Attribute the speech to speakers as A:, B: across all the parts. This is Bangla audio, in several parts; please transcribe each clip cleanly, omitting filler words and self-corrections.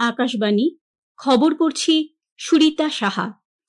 A: আকাশবাণী খবর পড়ছি সুরিতা সাহা।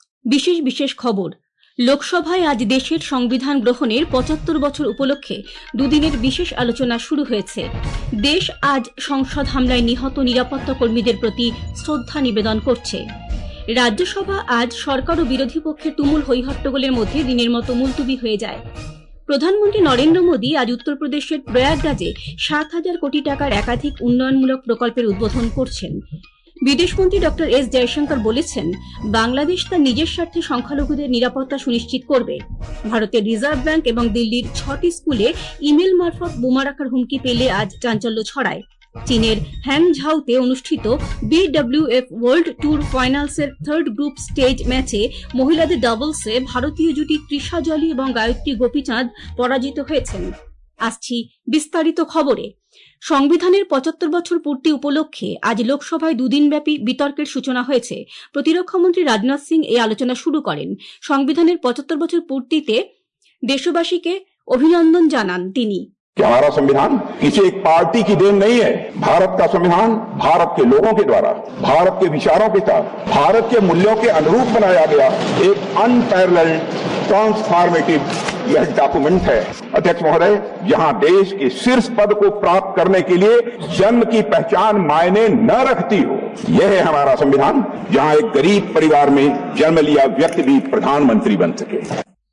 A: বিশেষ খবর। লোকসভায় আজ দেশের সংবিধান গ্রহণের ৭৫ বছর উপলক্ষে দুদিনের বিশেষ আলোচনা শুরু হয়েছে। দেশ আজ সংসদ হামলায় নিহত নিরাপত্তা কর্মীদের প্রতি শ্রদ্ধা নিবেদন করছে। রাজ্যসভা আজ সরকার ও বিরোধী পক্ষের তুমুল হৈহট্টগোলের মধ্যে দিনের মতো মুলতুবি হয়ে যায়। প্রধানমন্ত্রী নরেন্দ্র মোদী আজ উত্তরপ্রদেশের প্রয়াগরাজে ৭,০০০ কোটি টাকার একাধিক উন্নয়নমূলক প্রকল্পের উদ্বোধন করছেন। বিদেশমন্ত্রী ডক্টর এস জয়শঙ্কর বলেছেন, বাংলাদেশ তার নিজের স্বার্থে সংখ্যালঘুদের নিরাপত্তা সুনিশ্চিত করবে। ভারতের রিজার্ভ ব্যাংক এবং দিল্লির ৬টি স্কুলে ইমেল মারফত বোমা রাখার হুমকি পেলে আজ চাঞ্চল্য ছড়ায়। চীনের হ্যাংঝাউতে অনুষ্ঠিত বিডব্লিউএফ ওয়ার্ল্ড ট্যুর ফাইনালসের থার্ড গ্রুপ স্টেজ ম্যাচে মহিলাদের ডাবলসে ভারতীয় জুটি তৃষা জলি এবং গায়ত্রী গোপীচাঁদ পরাজিত হয়েছেন। আসছি বিস্তারিত খবরে। সংবিধানের ৭৫ বছর পূর্তি উপলক্ষে আজ লোকসভায় দুদিনব্যাপী বিতর্কের সূচনা হয়েছে। প্রতিরক্ষামন্ত্রী রাজনাথ সিং এই আলোচনা শুরু করেন। সংবিধানের ৭৫ বছর পূর্তিতে দেশবাসীকে অভিনন্দন জানান তিনি।
B: हमारा संविधान किसी एक पार्टी की देन नहीं है। भारत का संविधान भारत के लोगों के द्वारा भारत के विचारों के साथ भारत के मूल्यों के अनुरूप बनाया गया एक अनपैरेलल्ड ट्रांसफॉर्मेटिव यह डॉक्यूमेंट है। अध्यक्ष महोदय, जहां देश के शीर्ष पद को प्राप्त करने के लिए जन्म की पहचान मायने न रखती हो, यह है हमारा संविधान, जहां एक गरीब परिवार में जन्म लिया व्यक्ति भी प्रधानमंत्री बन सके।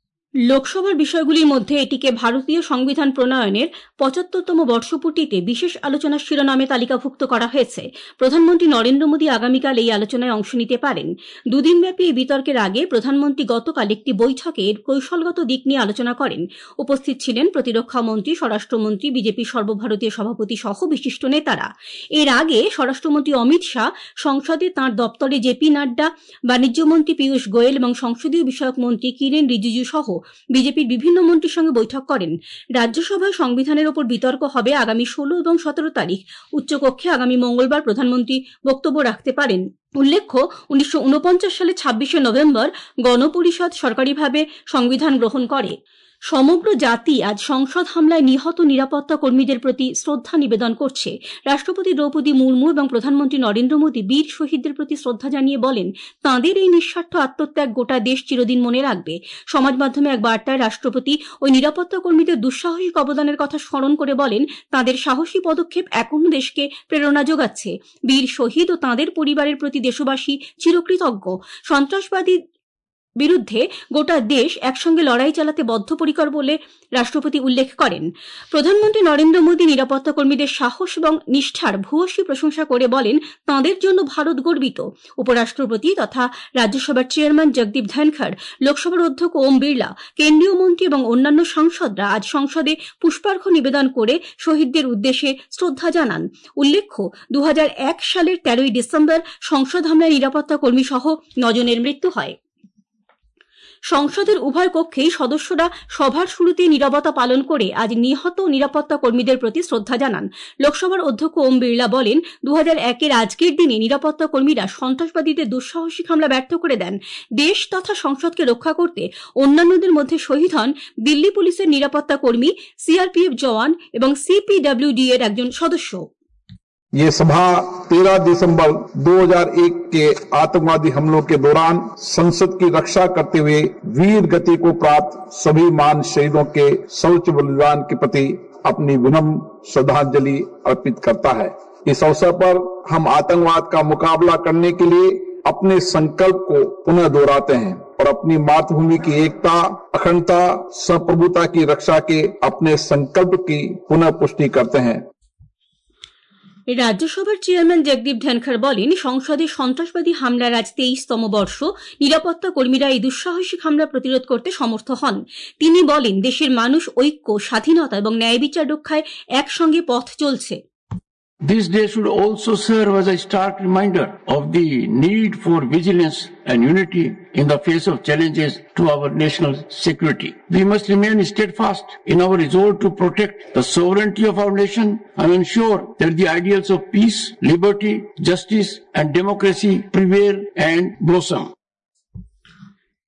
A: লোকসভার বিষয়গুলির মধ্যে এটিকে ভারতীয় সংবিধান প্রণয়নের ৭৫তম বর্ষপূর্তিতে বিশেষ আলোচনার শিরোনামে তালিকাভুক্ত করা হয়েছে। প্রধানমন্ত্রী নরেন্দ্র মোদী আগামীকাল এই আলোচনায় অংশ নিতে পারেন। দুদিনব্যাপী এই বিতর্কের আগে প্রধানমন্ত্রী গতকাল একটি বৈঠকে এর কৌশলগত দিক নিয়ে আলোচনা করেন। উপস্থিত ছিলেন প্রতিরক্ষামন্ত্রী, স্বরাষ্ট্রমন্ত্রী, বিজেপির সর্বভারতীয় সভাপতি সহ বিশিষ্ট নেতারা। এর আগে স্বরাষ্ট্রমন্ত্রী অমিত শাহ সংসদে তাঁর দপ্তরে জেপি নাড্ডা, বাণিজ্যমন্ত্রী পীয়ূষ গোয়েল এবং সংসদীয় বিষয়ক মন্ত্রী কিরেন রিজিজু সহ বিজেপির বিভিন্ন মন্ত্রীর সঙ্গে বৈঠক করেন। রাজ্যসভায় সংবিধানের ওপর বিতর্ক হবে আগামী ১৬ এবং ১৭ তারিখ। উচ্চকক্ষে আগামী মঙ্গলবার প্রধানমন্ত্রী বক্তব্য রাখতে পারেন। উল্লেখ্য, ১৯৪৯ সালে ২৬শে নভেম্বর গণপরিষদ সরকারিভাবে সংবিধান গ্রহণ করে। সমগ্র জাতি আজ সংসদ হামলায় নিহত নিরাপত্তা কর্মীদের প্রতি শ্রদ্ধা নিবেদন করছে। রাষ্ট্রপতি দ্রৌপদী মুর্মু এবং প্রধানমন্ত্রী নরেন্দ্র মোদী বীর শহীদদের প্রতি শ্রদ্ধা জানিয়ে বলেন, তাঁদের এই নিঃস্বার্থ আত্মত্যাগ গোটা দেশ চিরদিন মনে রাখবে। সমাজ মাধ্যমে এক বার্তায় রাষ্ট্রপতি ওই নিরাপত্তা কর্মীদের দুঃসাহসিক অবদানের কথা স্মরণ করে বলেন, তাঁদের সাহসী পদক্ষেপ এখনো দেশকে প্রেরণা যোগাচ্ছে। বীর শহীদ ও তাঁদের পরিবারের প্রতি দেশবাসী চিরকৃতজ্ঞ। সন্ত্রাসবাদী বিরুদ্ধে গোটা দেশ একসঙ্গে লড়াই চালাতে বদ্ধপরিকর বলে রাষ্ট্রপতি উল্লেখ করেন। প্রধানমন্ত্রী নরেন্দ্র মোদী নিরাপত্তা কর্মীদের সাহস এবং নিষ্ঠার ভূয়সী প্রশংসা করে বলেন, তাঁদের জন্য ভারত গর্বিত। উপরাষ্ট্রপতি তথা রাজ্যসভার চেয়ারম্যান জগদীপ ধনখড়, লোকসভার অধ্যক্ষ ওম বিড়লা, কেন্দ্রীয় মন্ত্রী এবং অন্যান্য সাংসদরা আজ সংসদে পুষ্পার্ঘ্য নিবেদন করে শহীদদের উদ্দেশ্যে শ্রদ্ধা জানান। উল্লেখ্য, ২০০১ সালের ১৩ই ডিসেম্বর সংসদ হামলায় নিরাপত্তা কর্মী সহ ৯ জনের মৃত্যু হয়। সংসদের উভয় কক্ষেই সদস্যরা সভার শুরুতে নীরবতা পালন করে আজ নিহত নিরাপত্তা কর্মীদের প্রতি শ্রদ্ধা জানান। লোকসভার অধ্যক্ষ ওম বিড়লা বলেন, ২০০১-এর আজকের দিনে নিরাপত্তা কর্মীরা সন্ত্রাসবাদীদের দুঃসাহসিক হামলা ব্যর্থ করে দেন। দেশ তথা সংসদকে রক্ষা করতে অন্যান্যদের মধ্যে শহীদ হন দিল্লি পুলিশের নিরাপত্তা কর্মী, সিআরপিএফ জওয়ান এবং সিপিডব্লিউডি এর একজন সদস্য।
C: ये सभा 13 दिसंबर 2001 के आतंकवादी हमलों के दौरान संसद की रक्षा करते हुए वीर गति को प्राप्त सभी महान शहीदों के सर्वोच्च बलिदान के प्रति अपनी विनम्र श्रद्धांजलि अर्पित करता है। इस अवसर पर हम आतंकवाद का मुकाबला करने के लिए अपने संकल्प को पुनः दोहराते हैं और अपनी मातृभूमि की एकता, अखंडता, संप्रभुता की रक्षा के अपने संकल्प की पुनः पुष्टि करते हैं।
A: রাজ্যসভার চেয়ারম্যান জগদীপ ধনখড় বলেন, সংসদে সন্ত্রাসবাদী হামলার আজ 23তম বর্ষ। নিরাপত্তা কর্মীরা এই দুঃসাহসিক হামলা প্রতিরোধ করতে সমর্থ হন। তিনি বলেন, দেশের মানুষ ঐক্য, স্বাধীনতা এবং ন্যায় বিচার রক্ষায় একসঙ্গে পথ চলছে।
D: This day should also serve as a stark reminder of the need for vigilance and unity in the face of challenges to our national security. We must remain steadfast in our resolve to protect the sovereignty of our nation and ensure that the ideals of peace, liberty, justice and democracy prevail and blossom.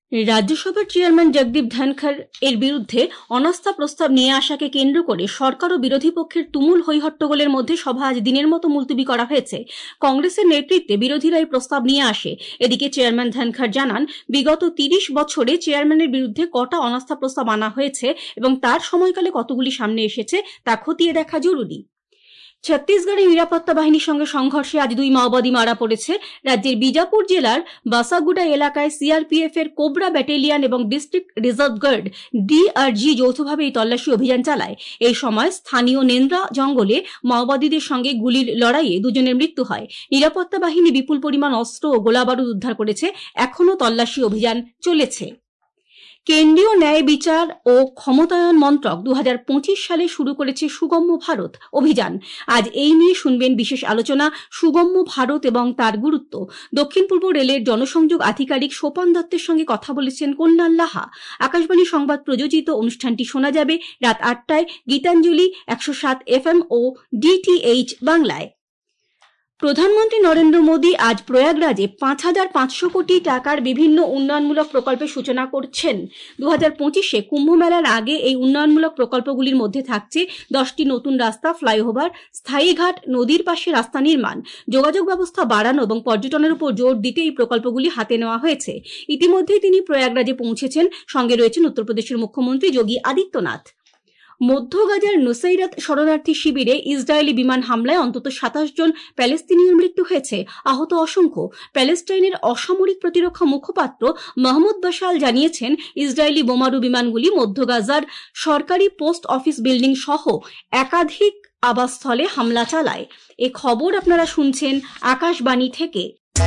A: রাজ্যসভার চেয়ারম্যান জগদীপ ধনখড় এর বিরুদ্ধে অনাস্থা প্রস্তাব নিয়ে আসাকে কেন্দ্র করে সরকার ও বিরোধী পক্ষের তুমুল হৈহট্টগোলের মধ্যে সভা আজ দিনের মতো মুলতবি করা হয়েছে। কংগ্রেসের নেতৃত্বে বিরোধীরা এই প্রস্তাব নিয়ে আসে। এদিকে চেয়ারম্যান ধনখড় জানান, বিগত 30 বছরে চেয়ারম্যানের বিরুদ্ধে কটা অনাস্থা প্রস্তাব আনা হয়েছে এবং তার সময়কালে কতগুলি সামনে এসেছে তা খতিয়ে দেখা জরুরি। ছত্তিশগড়ে নিরাপত্তা বাহিনীর সঙ্গে সংঘর্ষে আজ 2 মাওবাদী মারা পড়েছে। রাজ্যের বিজাপুর জেলার বাসাগুডা এলাকায় সিআরপিএফ এর কোবরা ব্যাটালিয়ন এবং ডিস্ট্রিক্ট রিজার্ভ গার্ড ডিআরজি যৌথভাবে এই তল্লাশি অভিযান চালায়। এই সময় স্থানীয় নেন্দ্রা জঙ্গলে মাওবাদীদের সঙ্গে গুলির লড়াইয়ে 2 জনের মৃত্যু হয়। নিরাপত্তা বাহিনী বিপুল পরিমাণ অস্ত্র ও গোলাবারুদ উদ্ধার করেছে। এখনও তল্লাশি অভিযান চলেছে। কেন্দ্রীয় ন্যায় বিচার ও ক্ষমতায়ন মন্ত্রক 2025 সালে শুরু করেছে সুগম্য ভারত অভিযান। আজ এই নিয়ে শুনবেন বিশেষ আলোচনা, সুগম্য ভারত এবং তার গুরুত্ব। দক্ষিণ পূর্ব রেলের জনসংযোগ আধিকারিক সোপান দত্তের সঙ্গে কথা বলেছেন কল্যাণ লাহা। আকাশবাণী সংবাদ প্রযোজিত অনুষ্ঠানটি শোনা যাবে রাত 8টায় গীতাঞ্জলি 107 FM ও DTH বাংলায়। প্রধানমন্ত্রী নরেন্দ্র মোদী আজ প্রয়াগরাজে 5,500 কোটি টাকার বিভিন্ন উন্নয়নমূলক প্রকল্পের সূচনা করছেন। 2025-এ কুম্ভ মেলার আগে এই উন্নয়নমূলক প্রকল্পগুলির মধ্যে থাকছে 10টি নতুন রাস্তা, ফ্লাইওভার, স্থায়ী ঘাট, নদীর পাশে রাস্তা নির্মাণ, যোগাযোগ ব্যবস্থা বাড়ানো এবং পর্যটনের উপর জোর দিতে এই প্রকল্পগুলি হাতে নেওয়া হয়েছে। ইতিমধ্যেই তিনি প্রয়াগরাজে পৌঁছেছেন। সঙ্গে রয়েছেন উত্তরপ্রদেশের মুখ্যমন্ত্রী যোগী আদিত্যনাথ। মধ্য গাজার নুসাইরাত শরণার্থী শিবিরে ইসরায়েলি বিমান হামলায় অন্তত 27 জন প্যালেস্তিনীয় মৃত্যু হয়েছে, আহত অসংখ্য। প্যালেস্টাইনের অসামরিক প্রতিরক্ষা মুখপাত্র মাহমুদ বাশাল জানিয়েছেন, ইসরায়েলি বোমারু বিমানগুলি মধ্য গাজার সরকারি পোস্ট অফিস বিল্ডিং সহ একাধিক আবাসস্থলে হামলা চালায়। এ খবর আপনারা শুনছেন আকাশবাণী থেকে।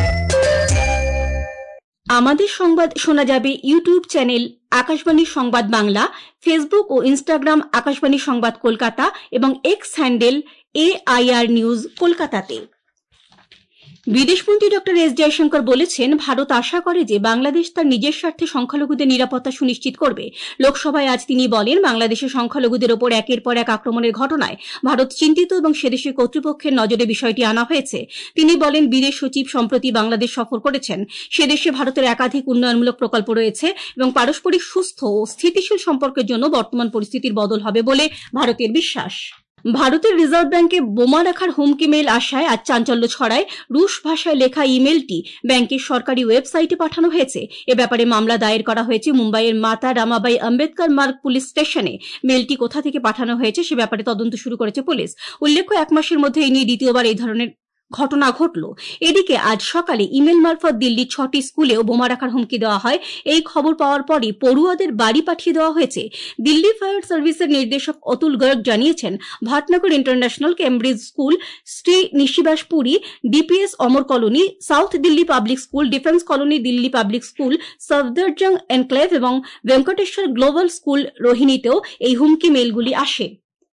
A: আমাদের সংবাদ শোনা যাবে ইউটিউব চ্যানেল আকাশবাণী সংবাদ বাংলা, ফেসবুক ও ইনস্টাগ্রাম আকাশবাণী সংবাদ কলকাতা এবং এক্স হ্যান্ডেল AIR নিউজ কলকাতাতে। বিদেশমন্ত্রী ডক্টর এস জয়শঙ্কর বলেছেন, ভারত আশা করে যে বাংলাদেশ তার নিজের স্বার্থে সংখ্যালঘুদের নিরাপত্তা সুনিশ্চিত করবে। লোকসভায় আজ তিনি বলেন, বাংলাদেশের সংখ্যালঘুদের ওপর একের পর এক আক্রমণের ঘটনায় ভারত চিন্তিত এবং সেদেশের কর্তৃপক্ষের নজরে বিষয়টি আনা হয়েছে। তিনি বলেন, বিদেশ সচিব সম্প্রতি বাংলাদেশ সফর করেছেন। সেদেশে ভারতের একাধিক উন্নয়নমূলক প্রকল্প রয়েছে এবং পারস্পরিক সুস্থ ও স্থিতিশীল সম্পর্কের জন্য বর্তমান পরিস্থিতির বদল হবে বলে ভারতের বিশ্বাস। ভারতের রিজার্ভ ব্যাংকে বোমা রাখার হুমকি মেল আসায় আজ চাঞ্চল্য ছড়ায়। রুশ ভাষায় লেখা ইমেলটি ব্যাংকের সরকারি ওয়েবসাইটে পাঠানো হয়েছে। এ ব্যাপারে মামলা দায়ের করা হয়েছে মুম্বাইয়ের মাতা রামাবাই আম্বেদকর মার্গ পুলিশ স্টেশনে। মেলটি কোথা থেকে পাঠানো হয়েছে সে ব্যাপারে তদন্ত শুরু করেছে পুলিশ। উল্লেখ্য, 1 মাসের মধ্যে এই নিয়ে দ্বিতীয়বার এই ধরনের ঘটনা ঘটল। এদিকে আজ সকালে ইমেল মারফত দিল্লির 6টি স্কুলেও বোমা রাখার হুমকি দেওয়া হয়। এই খবর পাওয়ার পরই পড়ুয়াদের বাড়ি পাঠিয়ে দেওয়া হয়েছে। দিল্লি ফায়ার সার্ভিসের নির্দেশক অতুল গর্গ জানিয়েছেন, Bhatnagar international, Cambridge school, Shri Niwas Puri, DPS Amar colony, south Delhi public school, defence colony, Delhi public school, Safdarjung enclave এবং ভেঙ্কটেশ্বর গ্লোবাল স্কুল রোহিণীতেও এই হুমকি মেলগুলি আসে।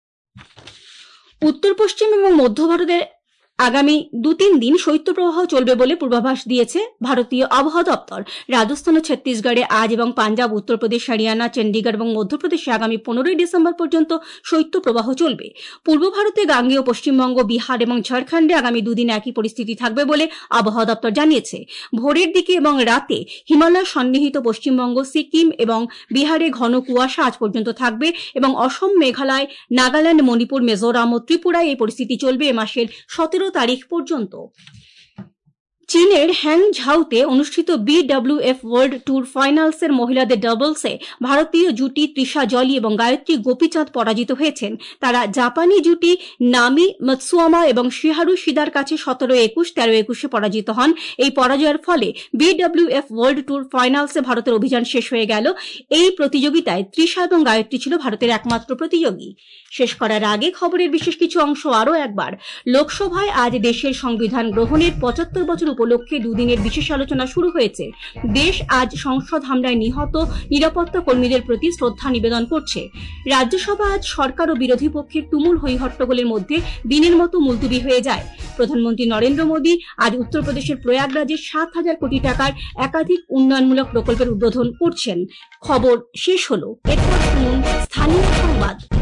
A: উত্তর পশ্চিম এবং মধ্য ভারতের আগামী 2-3 দিন শৈত্যপ্রবাহ চলবে বলে পূর্বাভাস দিয়েছে ভারতীয় আবহাওয়া দপ্তর। রাজস্থান ও ছত্তিশগড়ে আজ এবং পাঞ্জাব, উত্তরপ্রদেশ, হরিয়ানা, চণ্ডীগড় এবং মধ্যপ্রদেশে আগামী 15ই ডিসেম্বর পর্যন্ত শৈত্যপ্রবাহ চলবে। পূর্ব ভারতে গাঙ্গেয় পশ্চিমবঙ্গ, বিহার এবং ঝাড়খণ্ডে আগামী 2 দিন একই পরিস্থিতি থাকবে বলে আবহাওয়া দপ্তর জানিয়েছে। ভোরের দিকে এবং রাতে হিমালয় সন্নিহিত পশ্চিমবঙ্গ, সিকিম এবং বিহারে ঘন কুয়াশা আজ পর্যন্ত থাকবে এবং অসম, মেঘালয়, নাগাল্যান্ড, মণিপুর, মিজোরাম ও ত্রিপুরায় এই পরিস্থিতি চলবে এ মাসের 17 তারিখ পর্যন্ত। চীনের হ্যাংঝাউতে অনুষ্ঠিত BWF ওয়ার্ল্ড ট্যুর ফাইনালসের মহিলাদের ডাবলসে ভারতীয় জুটি তৃষা জলি এবং গায়ত্রী গোপীচাঁদ পরাজিত হয়েছেন। তারা জাপানি জুটি নামি মাতসুয়ামা এবং শিহারু শিদার কাছে 17-21, 13-21 পরাজিত হন। এই পরাজয়ের ফলে BWF ওয়ার্ল্ড ট্যুর ফাইনালসে ভারতের অভিযান শেষ হয়ে গেল। এই প্রতিযোগিতায় তৃষা এবং গায়ত্রী ছিল ভারতের একমাত্র প্রতিযোগী। শেষ করার আগে খবরের বিশেষ কিছু অংশ আরও একবার। লোকসভায় আজ দেশের সংবিধান গ্রহণের 75 বছর উপলক্ষে 2 দিনের বিশেষ আলোচনা শুরু হয়েছে। দেশ আজ সংসদ হামলায় নিহত নিরাপত্তা কর্মীদের প্রতি শ্রদ্ধা নিবেদন করছে। রাজ্যসভা আজ সরকার ও বিরোধী পক্ষের তুমুল হৈহট্টগোলের মধ্যে দিনের মতো মুলতবি হয়ে যায়। প্রধানমন্ত্রী নরেন্দ্র মোদী আজ উত্তরপ্রদেশের প্রয়াগরাজে 7,000 কোটি টাকার একাধিক উন্নয়নমূলক প্রকল্পের উদ্বোধন করছেন। খবর শেষ হলো। এরপর শুনুন স্থানীয় সংবাদ।